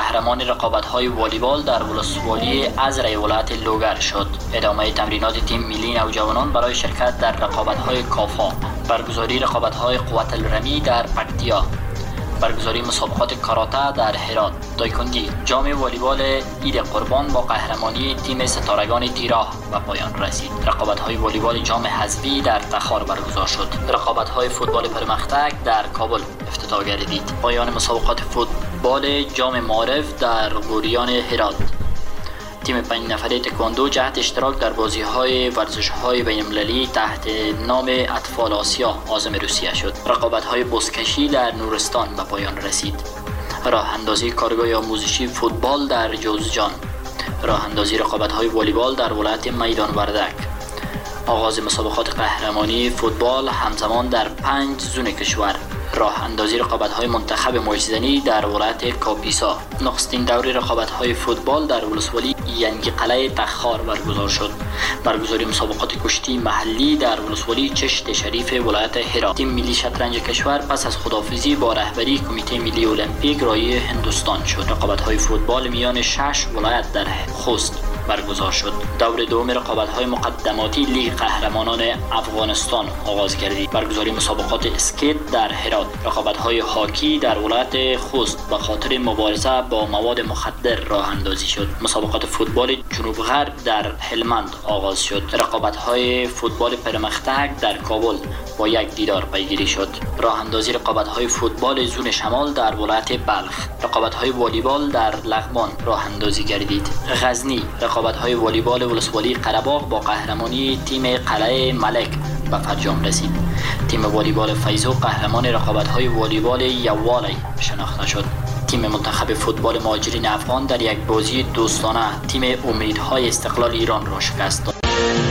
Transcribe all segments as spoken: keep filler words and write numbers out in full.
قهرمان رقابت‌های والیبال در ولسوالی ازرای ولایت لوگر شد. ادامه تمرینات تیم ملی نوجوانان برای شرکت در رقابت‌های کافا، برگزاری رقابت‌های قوت الرمی در پکتیا، برگزاری مسابقات کاراته در هرات، تایکوندی. جام والیبال عید قربان با قهرمانی تیم ستارگان تیراه به پایان رسید. رقابت‌های والیبال جام حذفی در تخار برگزار شد. رقابت‌های فوتبال پرمختگ در کابل افتتاح گردید. پایان مسابقات فوتبال جام معارف در گوریان هرات. تیم پنج نفره تکواندو جهت اشتراک در بازی‌های ورزش‌های بین‌المللی تحت نام اطفال آسیا عازم روسیه شد. رقابت‌های بزکشی در نورستان به پایان رسید. راه اندازی کارگاه آموزشی فوتبال در جوزجان. راه اندازی رقابت‌های والیبال در ولایت میدان وردک. آغاز مسابقات قهرمانی فوتبال همزمان در پنج زون کشور. راه اندازی رقابت‌های منتخب موج‌زنی در ولایت کاپیسا. نخستین دوره رقابت‌های فوتبال در ولسوالی ینگی قلعه تخار برگزار شد. برگزاری مسابقات کشتی محلی در ولسوالی چشت شریف ولایت هرات. تیم ملی شطرنج کشور پس از خداحافظی با رهبری کمیته ملی المپیک رای هندوستان شد. رقابت‌های فوتبال میان شش ولایت در خوست برگزار شد. دور دوم رقابت‌های مقدماتی لیگ قهرمانان افغانستان آغاز گردید. برگزاری مسابقات اسکیت در هرات. رقابت‌های هاکی در ولایت خوست به خاطر مبارزه با مواد مخدر راه اندازی شد. مسابقات فوتبال جنوب غرب در هلمند آغاز شد. رقابت‌های فوتبال پرمختگ در کابل با یک دیدار پیگیری شد. راه اندازی رقابت‌های فوتبال زون شمال در ولایت بلخ. رقابت‌های والیبال در لغمان راه اندازی گردید. غزنی رقابت‌های والیبال ولسوالی قره‌باغ با قهرمانی تیم قلعه ملک به فرجام رسید. تیم والیبال فیضو قهرمان رقابت‌های والیبال یوالی شناخته شد. تیم منتخب فوتبال مهاجرین افغان در یک بازی دوستانه تیم امیدهای استقلال ایران را شکست داد.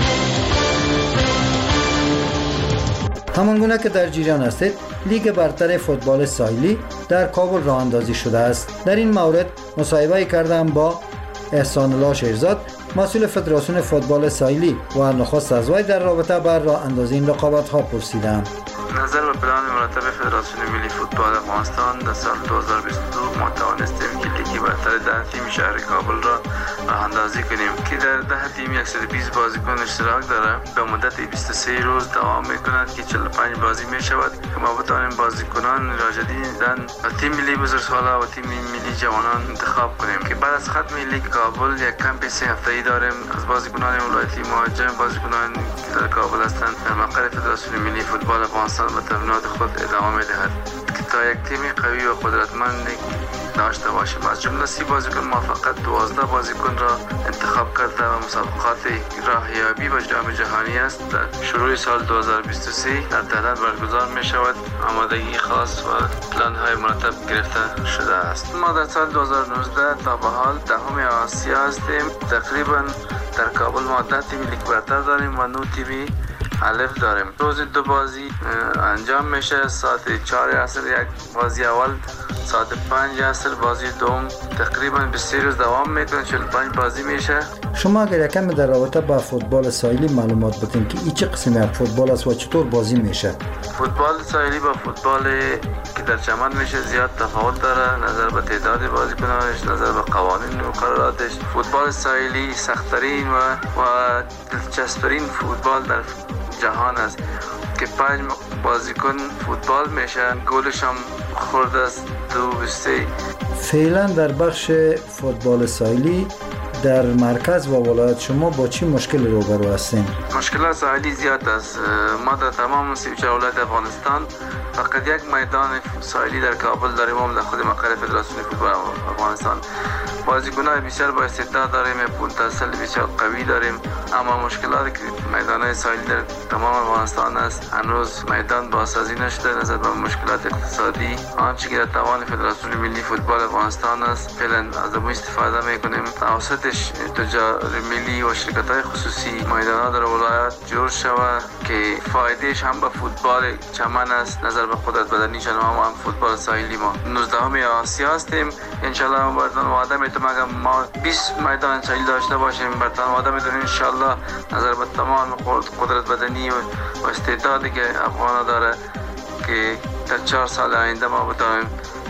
همانگونه که در جریان هستید، لیگ برتر فوتبال ساحلی در کابل راه اندازی شده است. در این مورد مصاحبه کردم با احسان الله شیرزاد، مسئول فدراسیون فوتبال ساحلی و نخست از وی در رابطه بر راه اندازی این رقابت‌ها پرسیدم. نظر به پلان مرتب فدراسیون ملی فوتبال افغانستان در سال دو هزار و بیست و دو ما توانستیم که لیگ برتر ده تیم شهر کابل را راه اندازی کنیم که در ده تیم صد و بیست بازیکن اشتراک داره. به مدت بیست و سه روز دوام میکند که چهل و پنج بازی می شود که ما بتوانیم بازیکنان را جدیداً تیم ملی بزرگسالا و تیم ملی جوانان انتخاب کنیم که بعد از ختم لیگ کابل یک کمپ سه هفته‌ای داریم از بازیکنان ولایتی مهاجم، بازیکنان که در کابل هستند در مقر فدراسیون ملی فوتبال افغانستان به تمرینات خود ادامه می‌دهد که تا یک تیم قوی و قدرتمند داشته باشیم. از جمله سی بازیکن ما فقط دوازده بازیکن را انتخاب کرده و مسابقات راهیابی به جام جهانی است در شروع سال دو هزار و بیست و سه در تهران برگزار می شود. آمادگی خاص و پلان های مرتب گرفته شده است. ما در سال دو هزار و نوزده تا به حال دهم آسیا هستیم. تقریبا در کابل ما ده تیم لیگ برتر داریم و نه تیمی الف داریم. روز دو بازی انجام میشه. ساعت چهار عصر یک بازی اول، ساعت پنج عصر بازی دوم. تقریبا بیست روز دوام میکنه، چهل و پنج بازی میشه. شما اگر یکم در رابطه با فوتبال ساحلی معلومات بدین که این چه قسمی از فوتبال است و چطور بازی میشه؟ فوتبال ساحلی با فوتبال که در چمن میشه زیاد تفاوت داره، نظر به تعداد بازیکنانش، نظر به قوانین و مقرراتش. فوتبال ساحلی سخت‌ترین و و دلچسب‌ترین فوتبال در جهان است که پنج بازیکن فوتبال میشن. گلش هم خورده است دو بیسته. فعلا در بخش فوتبال ساحلی در مرکز و ولایت شما با چی مشکل روبرو هستین؟ مشکلات ساحلی زیاد است. ما در تمام سی و چهار ولایت افغانستان فقط یک میدان ساحلی در کابل داریم، هم در خود مقر فدراسیون فوتبال افغانستان. بازیکنان بسیار با استعداد داریم، پتانسیل بسیار قوی داریم، اما مشکلاتی که میدان‌های ساحلی در تمام افغانستان است، هنوز میدان بازسازی نشده. نظر به مشکلات اقتصادی، آنچه که در توان فدراسیون ملی فوتبال افغانستان است، فعلا از آن استفاده می‌کنیم. توسطش تجار ملی و شرکت‌های خصوصی میدان‌ها در ولایت جور شود که فایدهش هم به فوتبال چمن است. نظر به قدرت بدنیشان هم, هم فوتبال ساحلی ما نوزدهم آسیا هستیم. ان شاء الله برتان وعده میتونم اگر ما بیست میدان ساحلی داشته باشیم، برتان وعده میتونیم ان شاء الله نظر به تمام قدرت بدنی و استعدادی که افغانا داره که در چهار سال آینده ما بتونیم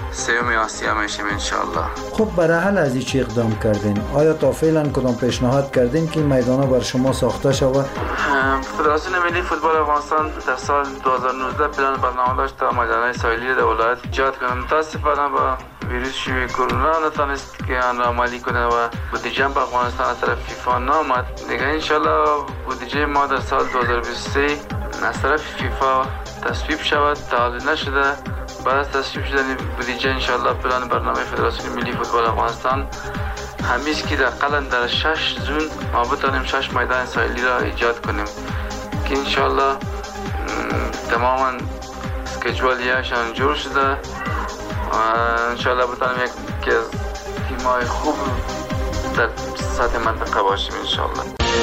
سوم آسیا میشیم انشالله. خب برای حل از این چی اقدام کردین؟ آیا تا فعلا کدام پیشنهاد کردین که میدانا بر شما ساخته شود؟ فدراسیون ملی فوتبال افغانستان در سال دو هزار و نوزده پلان برنامه داشت تا میدانهای ساحلی در ولایت ایجاد کنند. متاسفانه با ویروس شیوع کرونا نتونست که آن را عملی کنه و بودجه به افغانستان از طرف فیفا نامد. دیگه انشالله بودجه ما در سال دو هزار و بیست و سه از طرف فیفا تصویب شود. تا حال نشده. بعد از تصویب شدن بودجه انشالله پلان برنامه فدراسیون ملی فوتبال افغانستان همیست که در قلن در شش زون ما بتانیم شش میدان ساحلی را ایجاد کنیم که انشالله تماما اسکیجوالیاشان جور شده و انشالله بتانیم یک از تیمای خوب در سطح منطقه باشیم انشالله.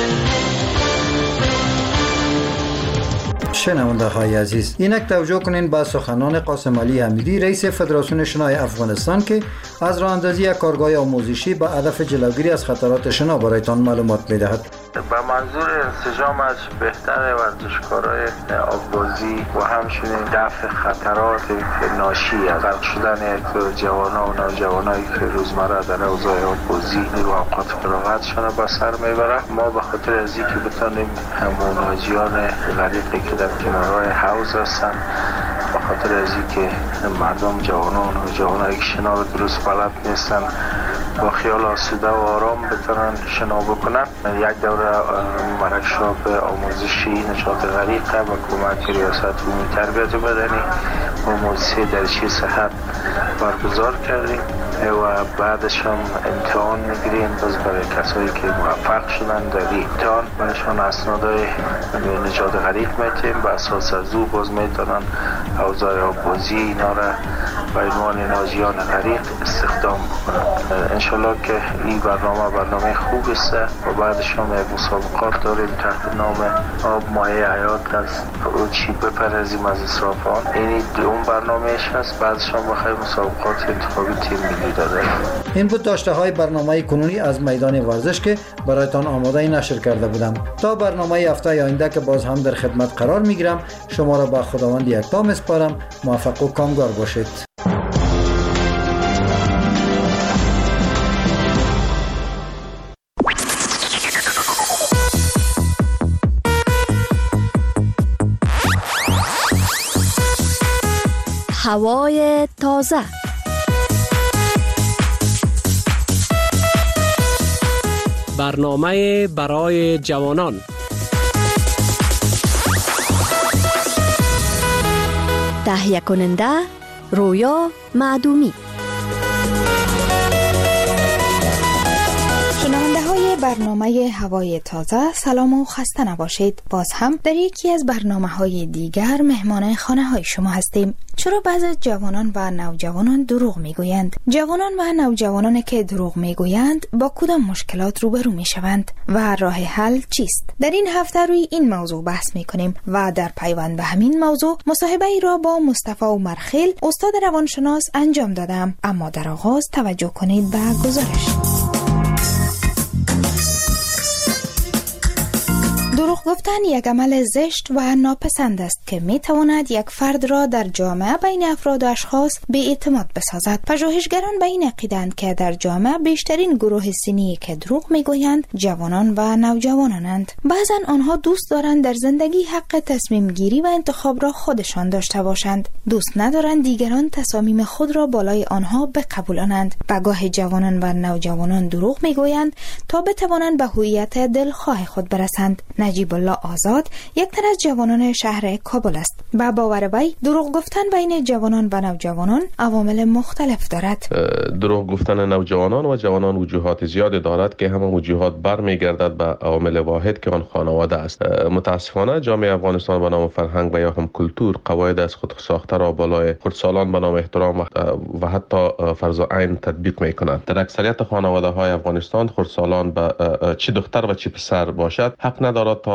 شنونده های عزیز، اینک توجه کنین به سخنان قاسم علی حمیدی رئیس فدراسیون شنای افغانستان که از راه اندازی کارگاه آموزشی به هدف جلوگیری از خطرات شنا برایتان معلومات میدهد. به منظور انسجام از بهتر ورزشکارای آببازی و همچنین دفع خطرات ناشی از غرق شدن جوانان و نوجوانایی که روزمره در حوزه آببازی و اوقات فراغتشان به سر میبره، ما به خاطر از اینکه بتانیم همون ناجیان غریقی که در کنارهای حوض هستن، به خاطر از اینکه مردم جوانان و نوجوانایی که شنا رو درست بلد نیستن با خیال آسوده و آرام بتونن شنا بکنن، یک دوره ورکشاپ آموزشی نجات غریقه و کمک ریاست عمومی تربیت بدنی و موسسه درشی صحت برگزار کردیم و بعدش هم امتحان میگیریم. باز برای کسایی که موفق شدن در این امتحان برایشان اسنادهای نجات غریق میتیم، به اساس از او باز میتونن اوضاع آببازی اینا را به عنوان ناجیان غریق استخدام بکنن. انشالله که این برنامه برنامه خوب است و بعدش هم یک مسابقات داریم تحت نام آب مایه حیات از چی بپرزیم از اسرافان. این دوم برنامهش هست. بعدش هم بخیر مسابقات انتخابی تیم ملی داده. این بود داشته های برنامه کنونی از میدان ورزش که برایتان آماده نشر کرده بودم. تا برنامه هفته آینده که باز هم در خدمت قرار میگیرم، شما را به خداوند یکتا میسپارم. موفق و کامگار باشید. هوای تازه. برنامه برای جوانان. تهیه کننده رویا معدومی. برنامه هوای تازه، سلام و خسته نباشید. باز هم در یکی از برنامه های دیگر مهمان خانه های شما هستیم. چرا بعضی جوانان و نوجوانان دروغ میگویند؟ جوانان و نوجوانانی که دروغ میگویند با کدام مشکلات روبرو میشوند و راه حل چیست؟ در این هفته روی این موضوع بحث میکنیم و در پیوند به همین موضوع مصاحبه ای را با مصطفی عمرخیل استاد روانشناس انجام دادم. اما در آغاز توجه کنید به گزارش. دروغ گفتن یک عمل زشت و ناپسند است که می تواند یک فرد را در جامعه بین افراد و اشخاص بی اعتماد بسازد. پژوهشگران به این عقیده‌اند که در جامعه بیشترین گروه سنی که دروغ می گویند جوانان و نوجوانانند. بعضا آنها دوست دارند در زندگی حق تصمیم گیری و انتخاب را خودشان داشته باشند. دوست ندارند دیگران تصامیم خود را بالای آنها بقبولانند. و گاه جوانان و نوجوانان دروغ می گویند تا بتوانند به هویت دلخواه خود برسند. نجیب الله آزاد یک تن از جوانان شهر کابل است. با باور وی دروغ گفتن بین جوانان و نوجوانان عوامل مختلف دارد. دروغ گفتن نوجوانان و جوانان وجوهات زیاد دارد که همه وجوهات برمیگردد به عامل واحد که آن خانواده است. متاسفانه جامعه افغانستان به نام فرهنگ و یا هم کلتور قواعد از خود ساخته را بالای خردسالان به نام احترام و حتی فرض عین تطبیق میکنند. در اکثریت خانواده های افغانستان خردسالان به چه دختر و چه پسر باشد حق ندارد تا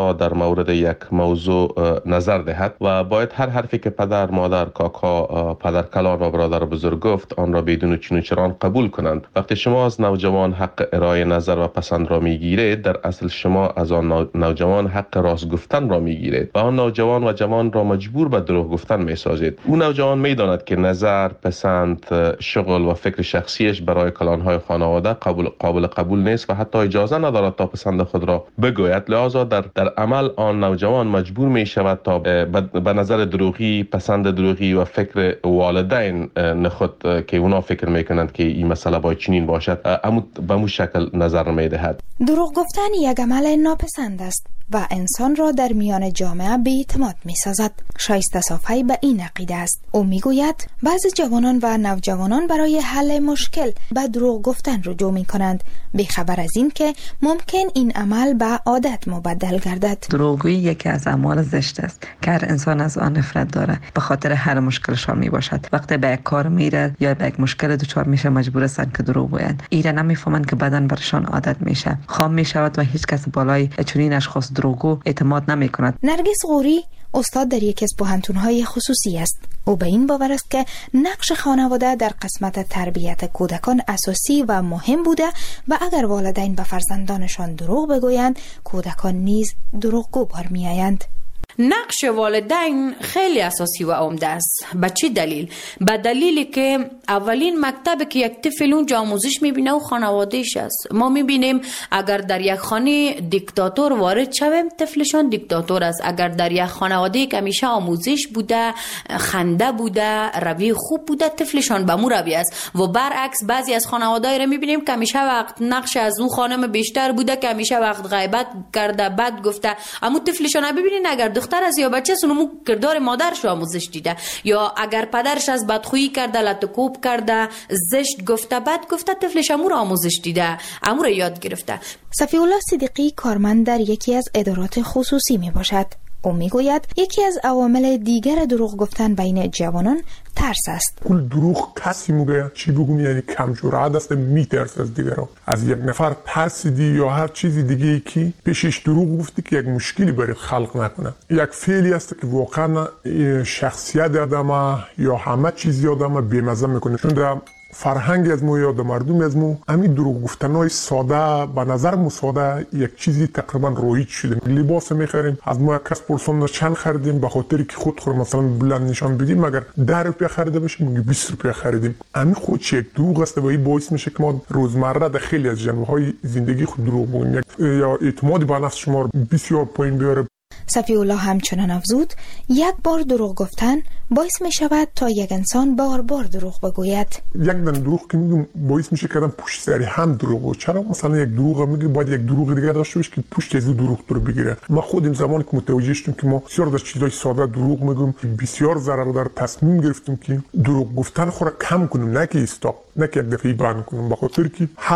تنها در مورد یک موضوع نظر دهد و باید هر حرفی که پدر، مادر، کاکا، پدر کلان و برادر بزرگ گفت آن را بدون چون و چران قبول کنند. وقتی شما از نوجوان حق ارائه نظر و پسند را میگیرید، در اصل شما از آن نوجوان حق راست گفتن را میگیرید و آن نوجوان و جوان را مجبور به دروغ گفتن میسازید. اون نوجوان میداند که نظر، پسند، شغل و فکر شخصیش برای کلانهای خانواده قابل قابل قبول نیست و حتی اجازه ندارد تا پسند خود را بگوید. لذا در در عمل آن نوجوان مجبور می شود تا به نظر دروغی، پسند دروغی و فکر والدین نخود که اونا فکر میکنند که این مسئله باید چنین باشد، اما به مو شکل نظر میدهد. دروغ گفتن یک عمل ناپسند است و انسان را در میان جامعه بی‌اعتماد می‌سازد. شایسته صافی به این عقیده است. او میگوید بعضی جوانان و نوجوانان برای حل مشکل به دروغ گفتن رجوع می‌کنند، بی‌خبر از این که ممکن این عمل به عادت مبدل گردد. دروغگویی یکی از اعمال زشت است که هر انسان از آن نفرت دارد. به خاطر هر مشکلشان میباشد. وقتی به یک کار میره یا به یک مشکل دچار میشه، مجبور هستند که دروغ بگویند. ایره نمیفهمند که بدن برشان عادت میشه، خام میشود و هیچ کس بالای چنین اشخاص دروغگو اعتماد نمی کند. نرگس غوری استاد در یکی از پوهنتون‌های خصوصی است. او به این باور است که نقش خانواده در قسمت تربیت کودکان اساسی و مهم بوده و اگر والدین به فرزندانشان دروغ بگویند، کودکان نیز دروغگو بار می‌آیند. نقش والدین خیلی اساسی و عمده است. به چه دلیل؟ به دلیلی که اولین مکتبی که یک طفل اونجا آموزش میبینه و خانوادهش است. ما میبینیم اگر در یک خانه دیکتاتور وارد شویم، طفلشان دیکتاتور است. اگر در یک خانواده که همیشه آموزش بوده، خنده بوده، روی خوب بوده، طفلشان به مو روی است. و برعکس بعضی از خانواده‌ای را میبینیم که همیشه وقت نقش از اون خانم بیشتر بوده، که همیشه وقت غیبت کرده، بد گفته. اما طفلشان ببینید اگر دختر از یا بچه سنمو کردار مادرش آموزش دیده، یا اگر پدرش از بدخویی کرده، لطکوب کرده، زشت گفته، بد گفته، طفلش امور آموزش دیده، امور یاد گرفته. صفی الله صدیقی کارمند در یکی از ادارات خصوصی می باشد. او می گوید یکی از عوامل دیگر دروغ گفتن بین جوانان ترس است. کل دروغ کسی میگه چی بگم، یعنی کم جرأت است، میترسه از دیگران. از یک نفر ترسیدی یا هر چیزی دیگه که پیشش دروغ گفتی که یک مشکلی برای خلق نکنه. یک فعلی است که واقعا شخصیت آدم یا همه چیزی آدم بی‌مزه میکنه. چون در فرهنگ از مو یا در مردم از مو همین دروغ گفتنای ساده به نظر مو ساده یک چیزی تقریبا رایج شده. لباس میخریم، از ما کس پرسون چند خریدیم، به خاطر که خود خور مثلا بلند نشان بدیم، مگر ده روپیه خریده باشیم میگه بیست روپیه خریدیم. همین خودش یک دروغ است و این باعث میشه که ما روزمره در خیلی از جنبه‌های زندگی خود دروغ بگیم یا اعتماد به نفس شما بسیار پایین بیاره. صفی الله همچنان افزود یک بار دروغ گفتن باعث می شود تا یک انسان بار بار دروغ بگوید. یک دن دروغ که میگم باعث میشه که آدم پشت سری هم دروغ بگه. چرا مثلا یک دروغ میگه باید یک دروغ دیگه داشته باشه که پشت از دروغ رو بگیره. ما خودم زمانی که متوجه شدیم که ما بسیار از چیزای ساده دروغ میگیم، بسیار ضرر داره، تصمیم گرفتیم که دروغ گفتن خود کم کنیم، نه که استاپ، نه که یک دفعه بند کنیم، بخاطر که